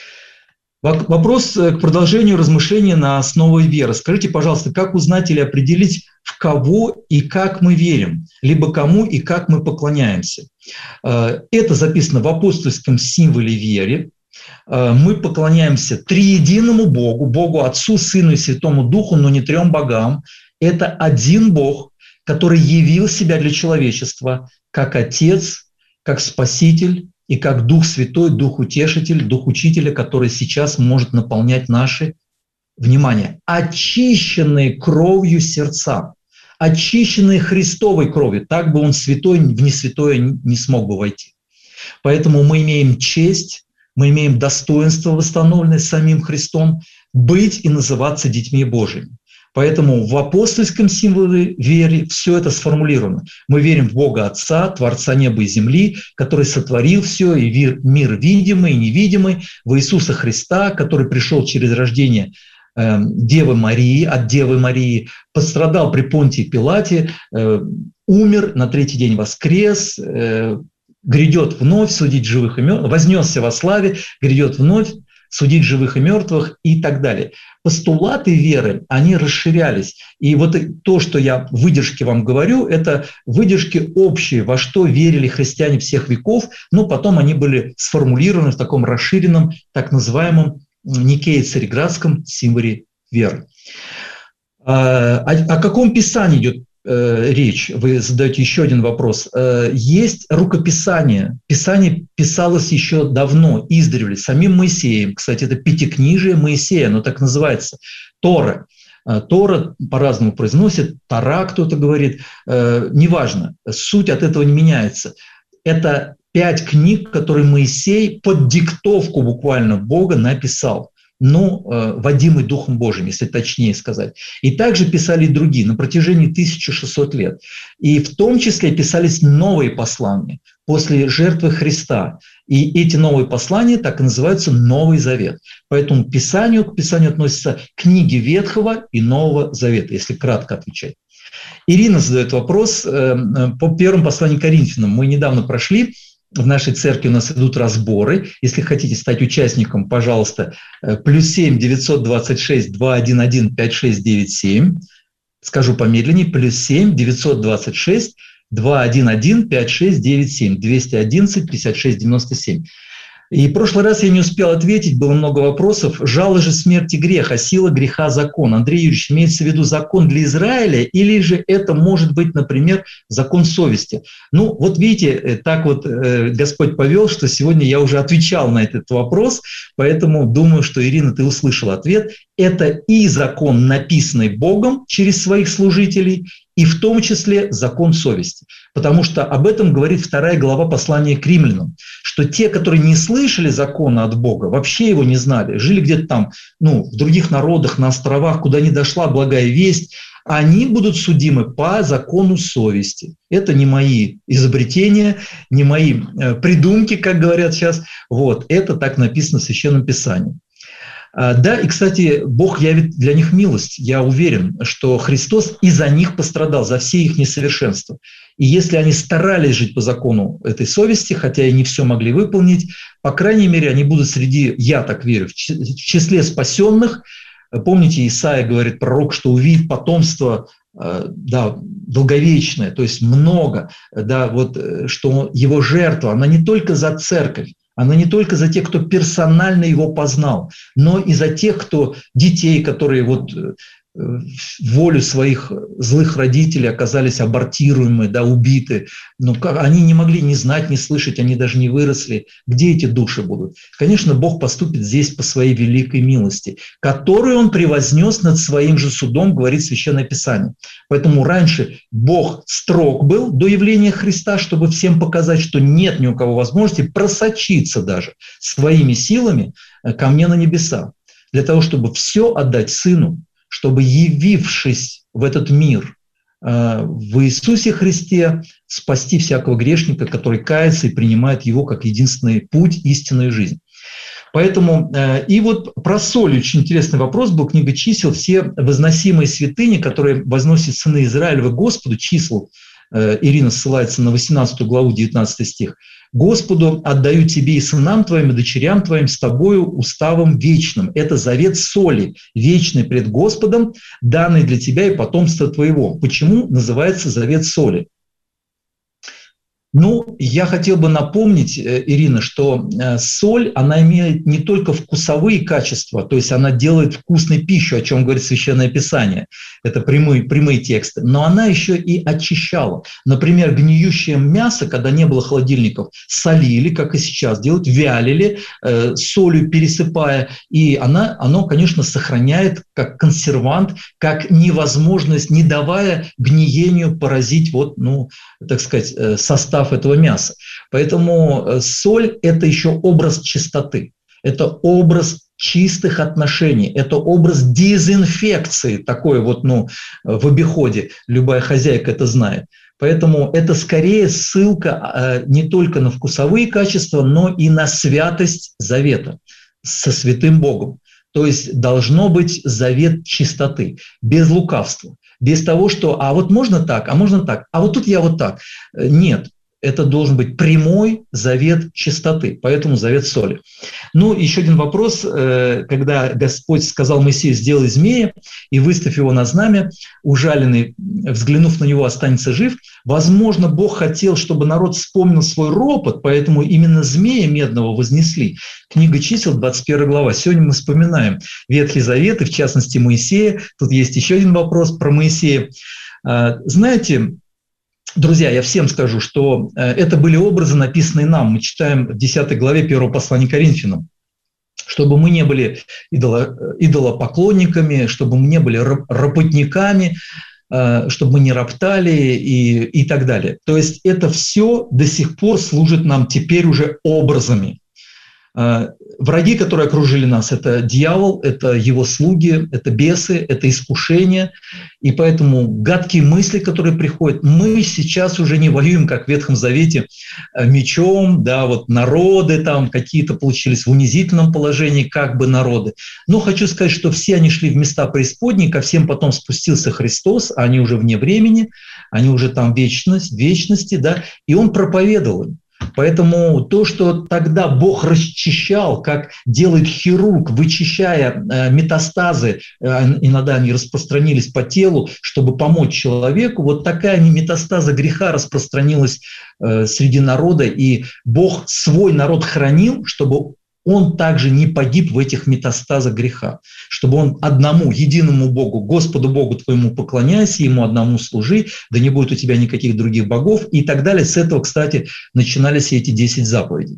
Вопрос к продолжению размышления на основе веры. Скажите, пожалуйста, как узнать или определить, в кого и как мы верим, либо кому и как мы поклоняемся? Это записано в апостольском символе веры. Мы поклоняемся триединому Богу, Богу Отцу, Сыну и Святому Духу, но не трем богам. Это один Бог, который явил себя для человечества как Отец, как Спаситель и как Дух Святой, Дух Утешитель, Дух Учителя, который сейчас может наполнять наши, внимание, очищенные кровью сердца, очищенные Христовой кровью. Так бы он святой в несвятое не смог бы войти. Поэтому мы имеем честь, мы имеем достоинство, восстановленное самим Христом, быть и называться детьми Божьими. Поэтому в апостольском символе веры все это сформулировано. Мы верим в Бога Отца, Творца неба и земли, который сотворил все, и мир видимый и невидимый, в Иисуса Христа, который пришел через рождение э, Девы Марии, от Девы Марии, пострадал при Понтии Пилате, э, умер, на третий день воскрес, э, грядет вновь судить живых и мертвых, вознесся во славе, грядет вновь судить живых и мертвых и так далее. Постулаты веры, они расширялись. И вот то, что я в выдержке вам говорю, это выдержки общие, во что верили христиане всех веков, но потом они были сформулированы в таком расширенном, так называемом Никее-Цареградском символе веры. О, о каком писании идет речь? Вы задаете еще один вопрос. Есть рукописание. Писание писалось еще давно, издревле, самим Моисеем. Кстати, это пятикнижие Моисея, оно так называется. Тора. Тора по-разному произносит, Тора кто-то говорит. Неважно, суть от этого не меняется. Это пять книг, которые Моисей под диктовку буквально Бога написал. Ну, водимый Духом Божьим, если точнее сказать. И также писали и другие на протяжении тысячи шестисот лет. И в том числе писались новые послания после жертвы Христа. И эти новые послания так и называются Новый Завет. Поэтому к Писанию, к Писанию относятся книги Ветхого и Нового Завета, если кратко отвечать. Ирина задает вопрос по первому посланию к Коринфянам. Мы недавно прошли. В нашей церкви у нас идут разборы. Если хотите стать участником, пожалуйста, плюс семь девятьсот двадцать шесть двести одиннадцать пятьдесят шесть девяносто семь. Скажу помедленнее. Плюс семь девятьсот двадцать шесть двести одиннадцать пятьдесят шесть девяносто семь. двести одиннадцать пятьдесят шесть девяносто семь. И в прошлый раз я не успел ответить, было много вопросов. «Жало же смерти грех, а сила греха закон». Андрей Юрьевич, имеется в виду закон для Израиля, или же это может быть, например, закон совести? Ну, вот видите, так вот Господь повел, что сегодня я уже отвечал на этот вопрос, поэтому думаю, что, Ирина, ты услышала ответ. Это и закон, написанный Богом через своих служителей, и в том числе закон совести. Потому что об этом говорит вторая глава послания к римлянам, что те, которые не слышали закона от Бога, вообще его не знали, жили где-то там, ну, в других народах, на островах, куда не дошла благая весть, они будут судимы по закону совести. Это не мои изобретения, не мои придумки, как говорят сейчас. Вот, это так написано в Священном Писании. Да, и, кстати, Бог явит для них милость. Я уверен, что Христос и за них пострадал, за все их несовершенства. И если они старались жить по закону этой совести, хотя и не все могли выполнить, по крайней мере, они будут среди, я так верю, в числе спасенных. Помните, Исаия говорит, пророк, что увидит потомство, да, долговечное, то есть много, да, вот, что его жертва, она не только за церковь, она не только за тех, кто персонально его познал, но и за тех, кто детей, которые вот волю своих злых родителей оказались абортируемы, да, убиты. Но как, они не могли ни знать, ни слышать, они даже не выросли. Где эти души будут? Конечно, Бог поступит здесь по своей великой милости, которую Он превознес над своим же судом, говорит Священное Писание. Поэтому раньше Бог строг был до явления Христа, чтобы всем показать, что нет ни у кого возможности просочиться даже своими силами ко мне на небеса, для того, чтобы все отдать Сыну, чтобы, явившись в этот мир в Иисусе Христе, спасти всякого грешника, который кается и принимает Его как единственный путь, истинную жизнь. Поэтому, и вот про соль очень интересный вопрос был, книга чисел, все возносимые святыни, которые возносят сыны Израилевы Господу, чисел, Ирина ссылается на восемнадцатую главу, девятнадцатый стих, «Господу отдаю тебе и сынам твоим, и дочерям твоим с тобою уставом вечным». Это завет соли, вечный пред Господом, данный для тебя и потомства твоего. Почему называется завет соли? Ну, я хотел бы напомнить, Ирина, что соль, она имеет не только вкусовые качества, то есть она делает вкусной пищу, о чем говорит Священное Писание, это прямые, прямые тексты, но она еще и очищала. Например, гниющее мясо, когда не было холодильников, солили, как и сейчас делают, вялили, э, солью пересыпая, и она, оно, конечно, сохраняет как консервант, как невозможность, не давая гниению поразить, вот, ну, так сказать, состав этого мяса. Поэтому соль – это еще образ чистоты, это образ чистых отношений, это образ дезинфекции, такой вот, ну, в обиходе, любая хозяйка это знает. Поэтому это скорее ссылка не только на вкусовые качества, но и на святость завета со святым Богом. То есть должно быть завет чистоты, без лукавства, без того, что «а вот можно так, а можно так, а вот тут я вот так». Нет. Это должен быть прямой завет чистоты, поэтому завет соли. Ну, еще один вопрос. Когда Господь сказал Моисею: «Сделай змея и выставь его на знамя, ужаленный, взглянув на него, останется жив». Возможно, Бог хотел, чтобы народ вспомнил свой ропот, поэтому именно змея медного вознесли. Книга Чисел, двадцать первая глава. Сегодня мы вспоминаем Ветхий Завет, и в частности Моисея. Тут есть еще один вопрос про Моисея. Знаете, друзья, я всем скажу, что это были образы, написанные нам. Мы читаем в десятой главе первого послания Коринфянам. Чтобы мы не были идоло, идолопоклонниками, чтобы мы не были ропотниками, чтобы мы не роптали и, и так далее. То есть это все до сих пор служит нам теперь уже образами. Враги, которые окружили нас, это дьявол, это его слуги, это бесы, это искушения. И поэтому гадкие мысли, которые приходят, мы сейчас уже не воюем, как в Ветхом Завете, мечом, да, вот народы там какие-то получились в унизительном положении, как бы народы. Но хочу сказать, что все они шли в места преисподней, ко всем потом спустился Христос, а они уже вне времени, они уже там вечность, вечности, да, и Он проповедовал им. Поэтому то, что тогда Бог расчищал, как делает хирург, вычищая метастазы, иногда они распространились по телу, чтобы помочь человеку, вот такая метастаза греха распространилась среди народа, и Бог свой народ хранил, чтобы он также не погиб в этих метастазах греха, чтобы он одному, единому Богу, Господу Богу твоему поклоняйся, Ему одному служи, да не будет у тебя никаких других богов и так далее. С этого, кстати, начинались эти десять заповедей.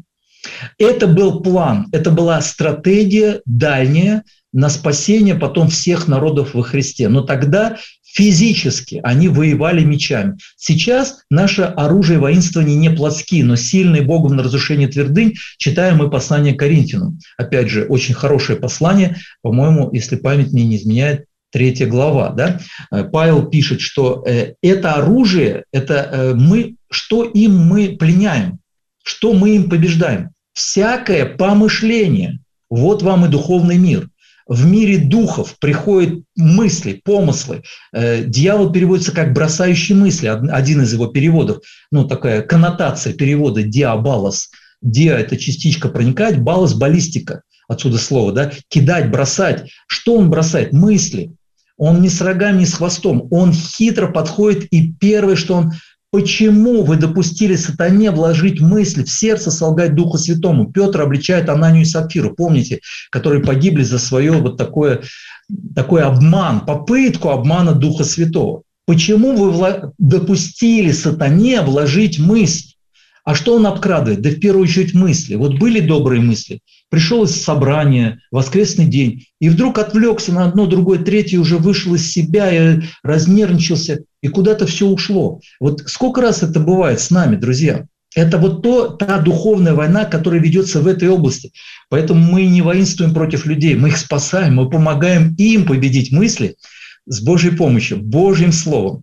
Это был план, это была стратегия дальняя на спасение потом всех народов во Христе. Но тогда физически они воевали мечами. Сейчас наше оружие воинствования не плотские, но сильные Богом на разрушение твердынь. Читаем мы послание к Коринфянам. Опять же, очень хорошее послание, по-моему, если память мне не изменяет, третья глава. Да? Павел пишет, что это оружие, это мы, что им мы пленяем, что мы им побеждаем. Всякое помышление. Вот вам и духовный мир. В мире духов приходят мысли, помыслы. Дьявол переводится как «бросающий мысли», один из его переводов. Ну, такая коннотация перевода «диабалос». «Диа» – это частичка проникать, «балос» – баллистика. Отсюда слово, да? Кидать, бросать. Что он бросает? Мысли. Он не с рогами, не с хвостом. Он хитро подходит, и первое, что он... Почему вы допустили сатане вложить мысли в сердце, солгать Духу Святому? Петр обличает Ананию и Сапфиру, помните, которые погибли за свое вот такое, такой обман, попытку обмана Духа Святого. Почему вы вла- допустили сатане вложить мысль? А что он обкрадывает? Да в первую очередь мысли. Вот были добрые мысли. Пришел из собрания, воскресный день, и вдруг отвлекся на одно, другое, третье, уже вышел из себя и разнервничался, и куда-то все ушло. Вот сколько раз это бывает с нами, друзья? Это вот то, та духовная война, которая ведется в этой области. Поэтому мы не воинствуем против людей, мы их спасаем, мы помогаем им победить мысли с Божьей помощью, Божьим Словом.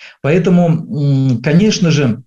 Поэтому, конечно же,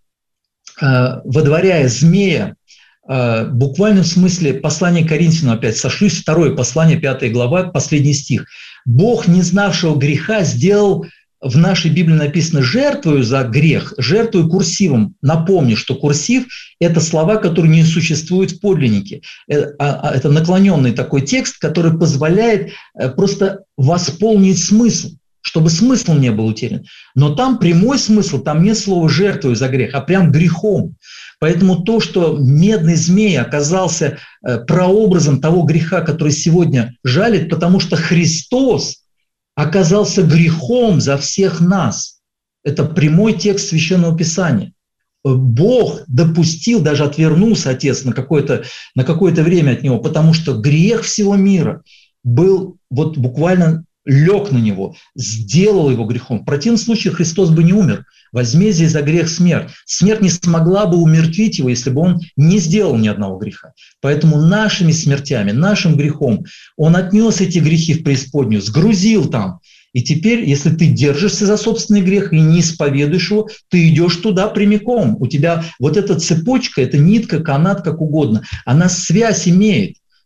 водворяя змея, в буквальном смысле послание к Коринфянам, опять сошлюсь, второе послание, пятая глава, последний стих. Бог, не знавшего греха, сделал, в нашей Библии написано, жертвою за грех, жертвою курсивом. Напомню, что курсив – это слова, которые не существуют в подлиннике. Это наклоненный такой текст, который позволяет просто восполнить смысл, чтобы смысл не был утерян. Но там прямой смысл, там нет слова «жертвою за грех», а прям грехом. Поэтому то, что медный змей оказался прообразом того греха, который сегодня жалит, потому что Христос оказался грехом за всех нас. Это прямой текст Священного Писания. Бог допустил, даже отвернулся, Отец, на какое-то, на какое-то время от него, потому что грех всего мира был вот буквально лег на него, сделал его грехом. В противном случае Христос бы не умер. Возмездие за грех – смерть. Смерть не смогла бы умертвить его, если бы он не сделал ни одного греха. Поэтому нашими смертями, нашим грехом он отнес эти грехи в преисподнюю, сгрузил там. И теперь, если ты держишься за собственный грех и не исповедуешь его, ты идешь туда прямиком. У тебя вот эта цепочка, эта нитка, канат, как угодно, она связь имеет.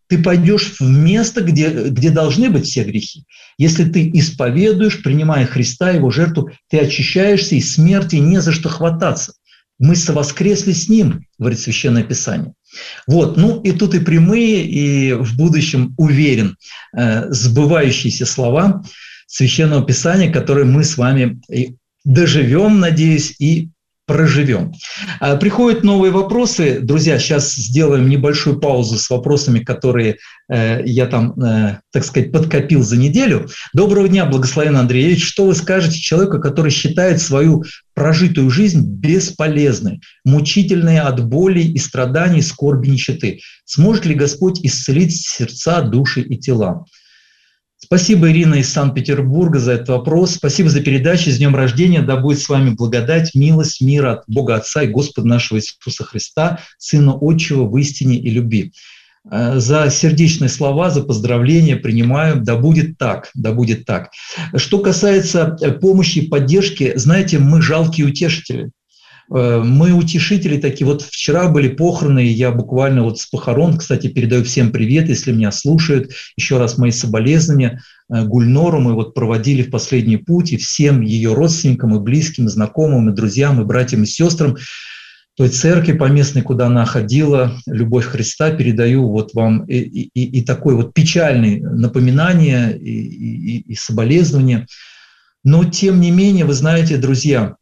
ты пойдешь в место, где, где должны быть все грехи. Если ты исповедуешь, принимая Христа, Его жертву, ты очищаешься, и смерти не за что хвататься. Мы совоскресли с Ним, говорит Священное Писание. Вот, ну и тут и прямые, и в будущем, уверен, сбывающиеся слова Священного Писания, которые мы с вами доживем, надеюсь, и проживем. Приходят новые вопросы. Друзья, сейчас сделаем небольшую паузу с вопросами, которые э, я там, э, так сказать, подкопил за неделю. Доброго дня, благословенный Андрей Ильич. Что вы скажете человеку, который считает свою прожитую жизнь бесполезной, мучительной от боли и страданий, скорби, нищеты? Сможет ли Господь исцелить сердца, души и тела? Спасибо, Ирина из Санкт-Петербурга, за этот вопрос. Спасибо за передачу. С днем рождения. Да будет с вами благодать, милость, мир от Бога Отца и Господа нашего Иисуса Христа, Сына Отчего в истине и любви. За сердечные слова, за поздравления принимаю. Да будет так, да будет так. Что касается помощи и поддержки, знаете, мы жалкие утешители. Мы утешители такие. Вот вчера были похороны, я буквально вот с похорон, кстати, передаю всем привет, если меня слушают. Еще раз мои соболезнования Гульнору мы вот проводили в последний путь, и всем ее родственникам, и близким, и знакомым, и друзьям, и братьям, и сестрам той церкви поместной, куда она ходила, любовь Христа, передаю вот вам и, и, и такое вот печальное напоминание и, и, и соболезнование. Но тем не менее, вы знаете, друзья,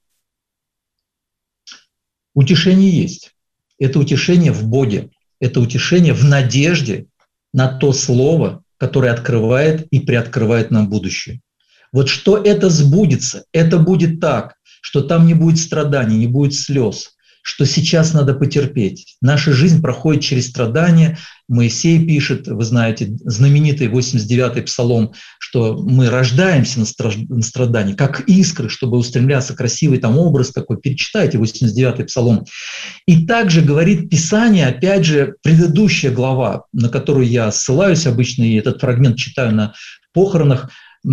утешение есть. Это утешение в Боге. Это утешение в надежде на то Слово, которое открывает и приоткрывает нам будущее. Вот что это сбудется, это будет так, что там не будет страданий, не будет слез, что сейчас надо потерпеть. Наша жизнь проходит через страдания. Моисей пишет, вы знаете, знаменитый восемьдесят девятый псалом, что мы рождаемся на страдании, как искры, чтобы устремляться, красивый там образ такой. Перечитайте восемьдесят девятый псалом. И также говорит Писание, опять же, предыдущая глава, на которую я ссылаюсь обычно, и этот фрагмент читаю на похоронах,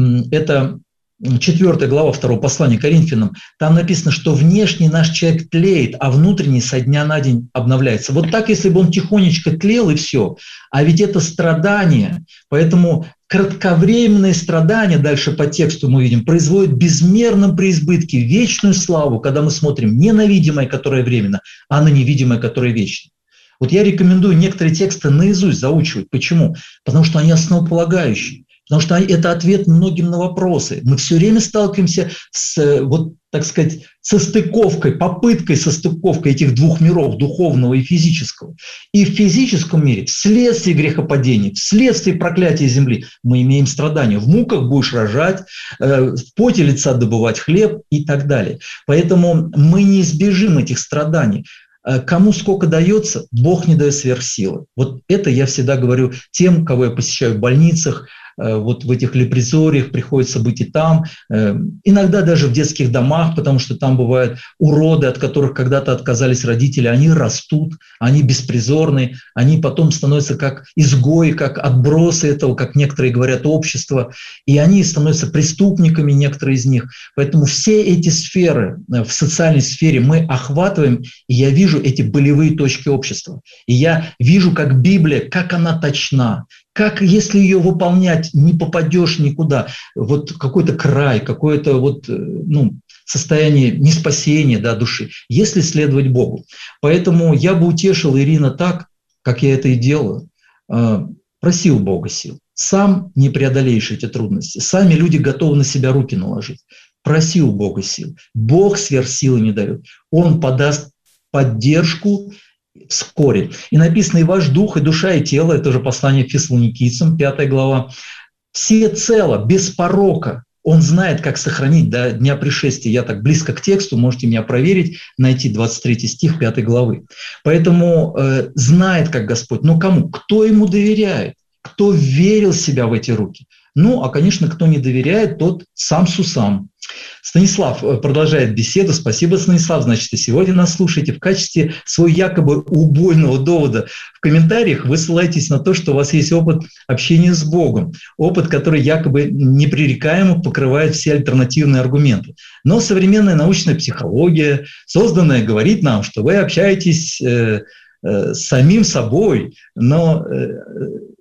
это четвёртая глава второго послания Коринфянам, там написано, что внешний наш человек тлеет, а внутренний со дня на день обновляется. Вот так, если бы он тихонечко тлел, и все. А ведь это страдание. Поэтому кратковременные страдания, дальше по тексту мы видим, производят в безмерном преизбытке вечную славу, когда мы смотрим не на видимое, которое временно, а на невидимое, которое вечно. Вот я рекомендую некоторые тексты наизусть заучивать. Почему? Потому что они основополагающие. Потому что это ответ многим на вопросы. Мы все время сталкиваемся с, вот, так сказать, состыковкой, попыткой состыковкой этих двух миров, духовного и физического. И в физическом мире, вследствие грехопадения, вследствие проклятия земли, мы имеем страдания. В муках будешь рожать, в поте лица добывать хлеб и так далее. Поэтому мы не избежим этих страданий. Кому сколько дается, Бог не дает сверхсилы. Вот это я всегда говорю тем, кого я посещаю в больницах, вот в этих лепризориях, приходится быть и там, иногда даже в детских домах, потому что там бывают уроды, от которых когда-то отказались родители, они растут, они беспризорны, они потом становятся как изгои, как отбросы этого, как некоторые говорят, общества, и они становятся преступниками, некоторые из них. Поэтому все эти сферы, в социальной сфере мы охватываем, и я вижу эти болевые точки общества. И я вижу, как Библия, как она точна, как, если ее выполнять, не попадешь никуда. Вот какой-то край, какое-то вот, ну, состояние неспасения, да, души, если следовать Богу. Поэтому я бы утешил Ирина так, как я это и делаю. Просил Бога сил. Сам не преодолеешь эти трудности. Сами люди готовы на себя руки наложить. Просил Бога сил. Бог сверхсилы не дает. Он подаст поддержку вскоре. И написано, и ваш дух, и душа, и тело, это же послание к Фессалоникийцам, пятая глава, все цело, без порока. Он знает, как сохранить до дня пришествия. Я так близко к тексту, можете меня проверить, найти двадцать третий стих пятой главы. Поэтому э, знает, как Господь. Но кому? Кто ему доверяет? Кто верил себя в эти руки? Ну, а, конечно, кто не доверяет, тот сам сусам. Станислав продолжает беседу. Спасибо, Станислав. Значит, и сегодня нас слушаете. В качестве своего якобы убойного довода в комментариях вы ссылаетесь на то, что у вас есть опыт общения с Богом. Опыт, который якобы непререкаемо покрывает все альтернативные аргументы. Но современная научная психология, созданная, говорит нам, что вы общаетесь э, э, с самим собой, но... Э,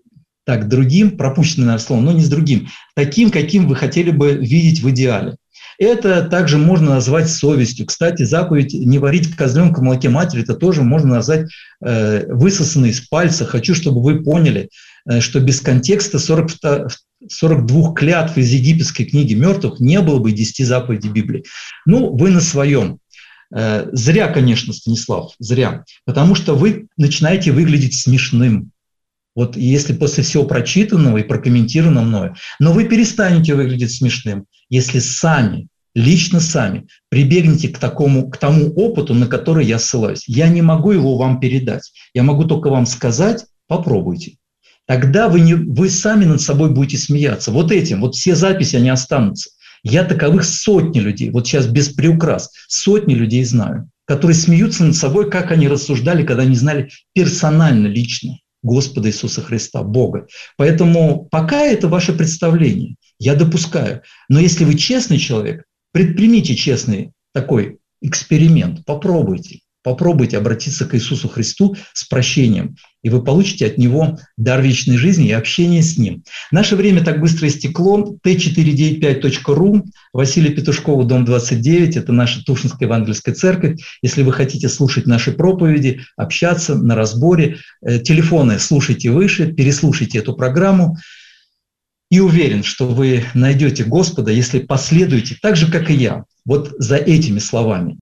так, другим, пропущенное слово, но не с другим, таким, каким вы хотели бы видеть в идеале. Это также можно назвать совестью. Кстати, заповедь «не варить козленка в молоке матери» это тоже можно назвать э, высосанной из пальца. Хочу, чтобы вы поняли, э, что без контекста сорок двух клятв из египетской книги мертвых не было бы десяти заповедей Библии. Ну, вы на своем. Э, зря, конечно, Станислав, зря. Потому что вы начинаете выглядеть смешным. Вот если после всего прочитанного и прокомментированного мною, но вы перестанете выглядеть смешным, если сами, лично сами прибегнете к, такому, к тому опыту, на который я ссылаюсь. Я не могу его вам передать. Я могу только вам сказать, попробуйте. Тогда вы, не, вы сами над собой будете смеяться. Вот этим, вот все записи, они останутся. Я таковых сотни людей, вот сейчас без приукрас, сотни людей знаю, которые смеются над собой, как они рассуждали, когда не знали персонально, лично Господа Иисуса Христа, Бога. Поэтому пока это ваше представление, я допускаю. Но если вы честный человек, предпримите честный такой эксперимент, попробуйте. Попробуйте обратиться к Иисусу Христу с прощением, и вы получите от Него дар вечной жизни и общение с Ним. Наше время так быстро истекло. тэ четыреста девяносто пять точка ру, Василия Петушкова, дом двадцать девять. Это наша Тушинская Евангельская церковь. Если вы хотите слушать наши проповеди, общаться на разборе, э, телефоны слушайте выше, переслушайте эту программу. И уверен, что вы найдете Господа, если последуете так же, как и я, вот за этими словами.